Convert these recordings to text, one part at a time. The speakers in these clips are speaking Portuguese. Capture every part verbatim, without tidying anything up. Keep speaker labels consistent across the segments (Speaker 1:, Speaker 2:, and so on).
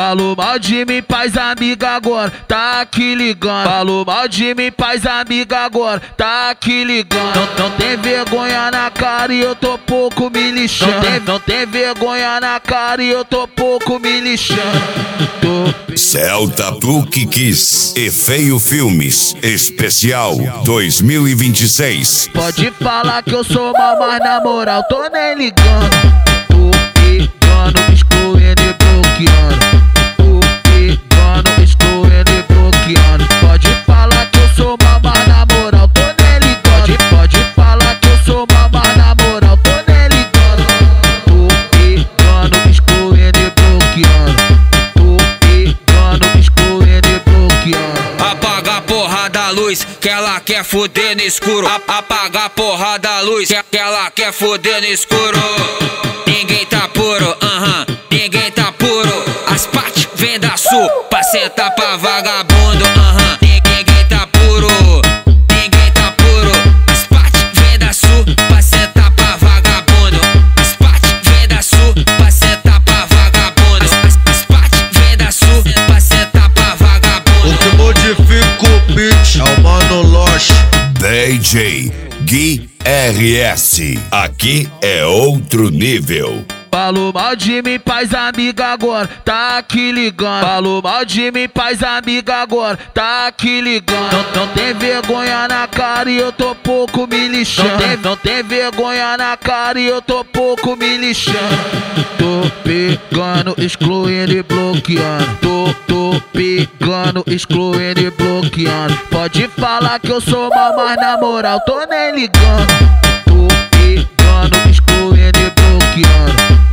Speaker 1: Falou mal de mim, paz amiga agora, tá aqui ligando. Falou mal de mim, paz amiga agora, tá aqui ligando. Não, não tem vergonha na cara e eu tô pouco me lixando. Não tem, não tem vergonha na cara e eu tô pouco me lixando. Tô...
Speaker 2: Celta Pluk Kiss e Feio Filmes Especial dois mil e vinte e seis.
Speaker 1: Pode falar que eu sou mal, mas na moral tô nem ligando. Tô pegando, excluindo e bloqueando. Tô pegando, excluindo e bloqueando. Pode falar que eu sou mal, mas na moral tô nem ligando. Pode, pode falar que eu sou mal, mas na moral tô nem ligando. Tô pegando, excluindo e bloqueando. Tô pegando, excluindo e bloqueando.
Speaker 3: Apaga a porra da luz, que ela quer foder no escuro. A apaga a porra da luz, que ela quer foder no escuro. Ninguém tá puro, aham, uh-huh. Ninguém tá puro. As partes vem da sul, pra sentar pra vagabundo, aham, uh-huh. Ninguém tá puro, ninguém tá puro. As partes vem da sul, pra sentar pra vagabundo. As partes vem da sul, pra sentar pra vagabundo. As, as partes vem da sul, pra sentar pra vagabundo.
Speaker 4: O que modifica o beat é o Mano Loche.
Speaker 2: D J Gui R S, aqui é outro nível.
Speaker 1: Falou mal de mim, paz amiga agora, tá aqui ligando. Falou mal de mim, paz amiga agora, tá aqui ligando. Não, não tem vergonha na cara e eu tô pouco me lixando. Não tem, não tem vergonha na cara e eu tô pouco me lixando. Tô pegando, excluindo e bloqueando. Tô, tô pegando, excluindo e bloqueando. Pode falar que eu sou mal, mas na moral tô nem ligando. Tô pegando, excluindo e bloqueando.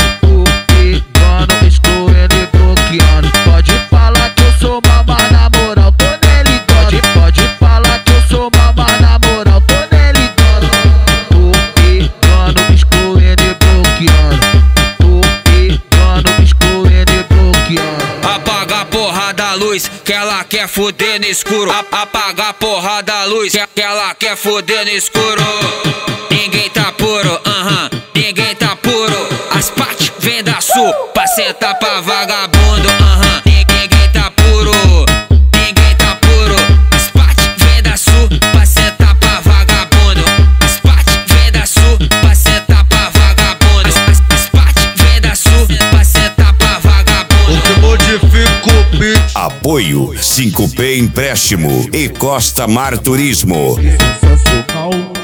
Speaker 1: Pode falar que eu sou mal, mas na moral tô nem ligando. Pode, pode falar que eu sou mal, mas na moral tô nem ligando. Tô pegando, excluindo e bloqueando. Tô pegando, excluindo e bloqueando.
Speaker 3: Apaga a porra da luz, que ela quer foder no escuro. A apaga a porra da luz, que ela quer foder no escuro. Ninguém tá puro, aham, uh-huh. Ninguém tá puro. As partes vem da sul, pra sentar pra vagabundo, aham, uh-huh. Ninguém tá puro, ninguém tá puro. As partes vem da sul, pra sentar pra vagabundo. As partes vem da sul, pra sentar pra vagabundo. As, as partes vem da sul, pra sentar pra vagabundo.
Speaker 4: O que modifica o beat.
Speaker 2: Apoio cinco P Empréstimo e Costa Mar Turismo.
Speaker 5: Sensacional.